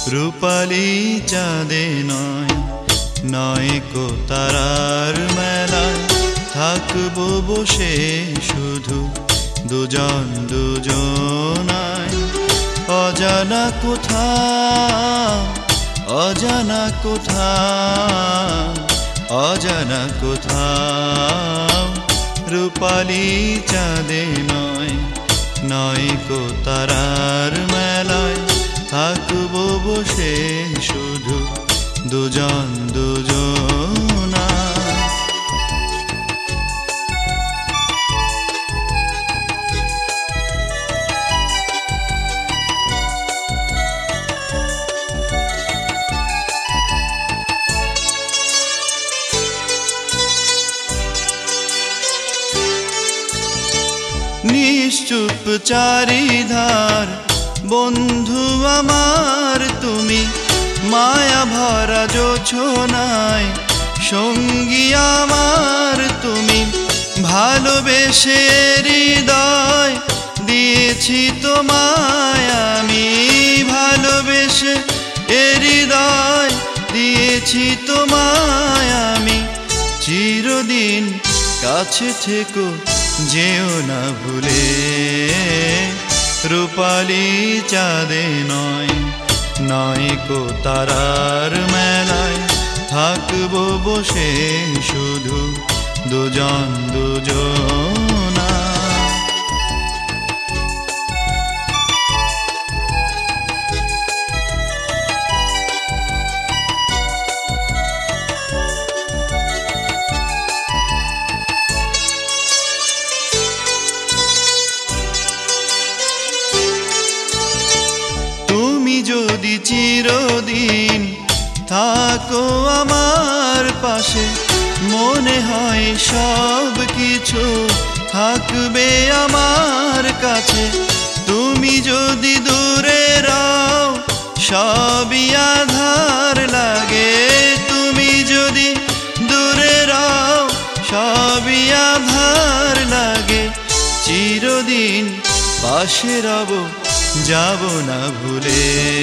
রূপালী চাঁদে নয় নয় কো তারার মেলায় থাকবো বসে শুধু দুজন দুজনায়। অজানা কোথাও অজানা কোথাও অজানা কোথাও রূপালী চাঁদে নয় নয় কো তারার মেলায় থাকবো বসে শুধু দুজন দুজনায়। নিশ্চুপ চারিধার বন্ধু আমার তুমি, মায়া ভরা জোছনায় সঙ্গী আমার তুমি। ভালোবেসে হৃদয় দিয়েছি তোমায় আমি, ভালোবেসে হৃদয় দিয়েছি তোমায় আমি। চিরদিন কাছে থেকো যেও না ভুলে, রূপালী চাঁদে নয় নয় কো তারার মেলায় থাকবো বসে শুধু দুজন দুজনায়। যদি চিরদিন থাকো আমার পাশে, মনে হয় সব কিছু থাকবে আমার কাছে। তুমি যদি দূরে রও সবই আধার লাগে, তুমি যদি দূরে রও সবই আধার লাগে। চিরদিন পাশে রব যাব না ভুলে,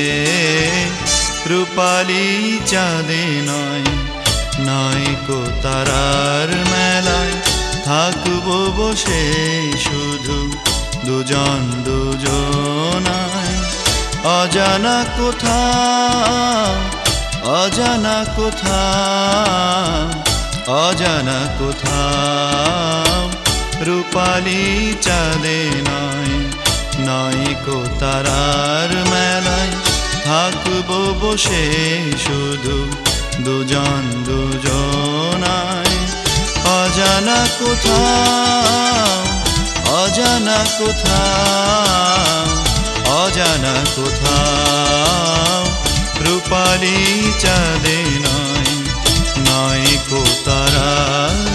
রূপালী চাঁদে নয় নয় কো তারার মেলায় থাকবো বসে শুধু দুজন দুজনায়। অজানা কোথাও অজানা কোথাও অজানা কোথাও রূপালী চাঁদে নয় নয় কো তারার মেলায় থাকবো বসে শুধু দুজন দুজনায়। অজানা কোথাও অজানা কোথাও অজানা কোথাও রূপালী চাঁদে নয় নয় কো তারার